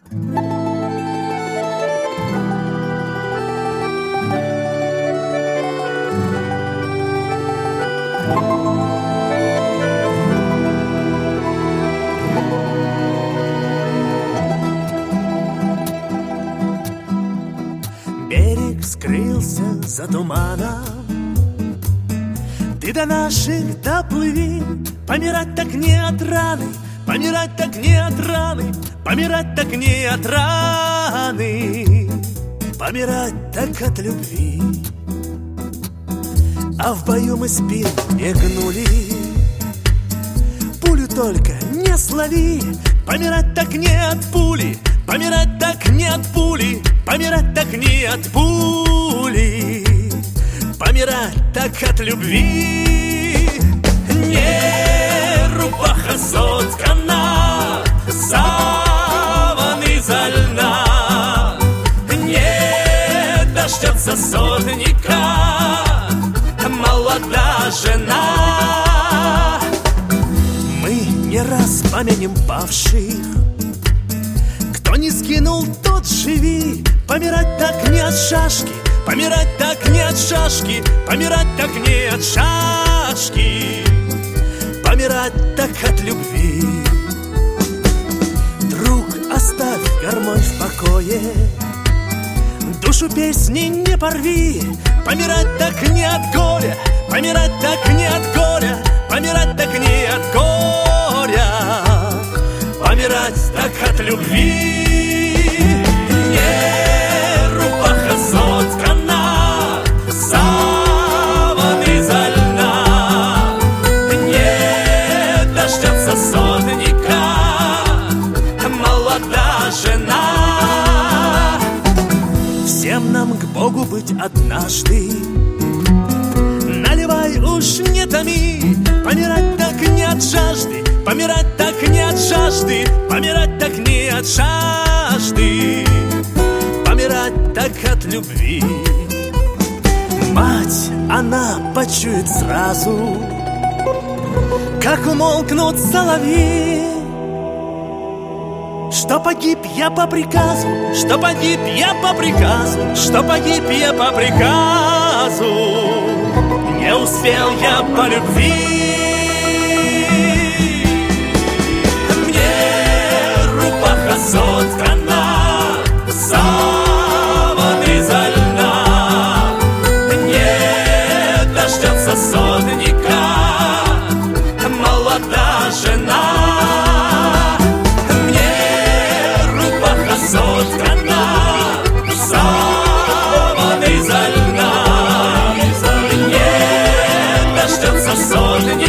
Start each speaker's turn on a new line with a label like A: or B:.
A: Берег скрылся за туманом, ты до наших доплыви. Помирать так не от раны, помирать так не от раны, помирать так не от раны, помирать так от любви. А в бою мы спину не гнули, пулю только не слови. Помирать так не от пули, помирать так не от пули, помирать так не от пули, помирать так от любви. Не рубаха соткана, саван изо льна, не дождется сотника молода жена. Мы не раз помянем павших, кто не сгинул, тот живи. Помирать так не от шашки, помирать так не от шашки, помирать так не от шашки, помирать так от любви. Друг, оставь гармонь в покое, душу песни не порви. Помирать так не от горя, помирать так не от горя, помирать так не от горя, помирать так от любви. Не рубаха соткана, саван изо льна, не дождется сотника молода жена. Всем нам к Богу быть однажды, наливай уж не томи. Помирать так не от жажды, помирать так не от жажды, помирать так не от жажды, помирать так от любви. Мать, она почует сразу, как умолкнут соловьи, что погиб я по приказу, что погиб я по приказу, что погиб я по приказу, не успел я по любви. Мне рубаха соткана, саван изо льна, не дождется сотника молода жена. Соткана, саван изо льна, не дождется сотни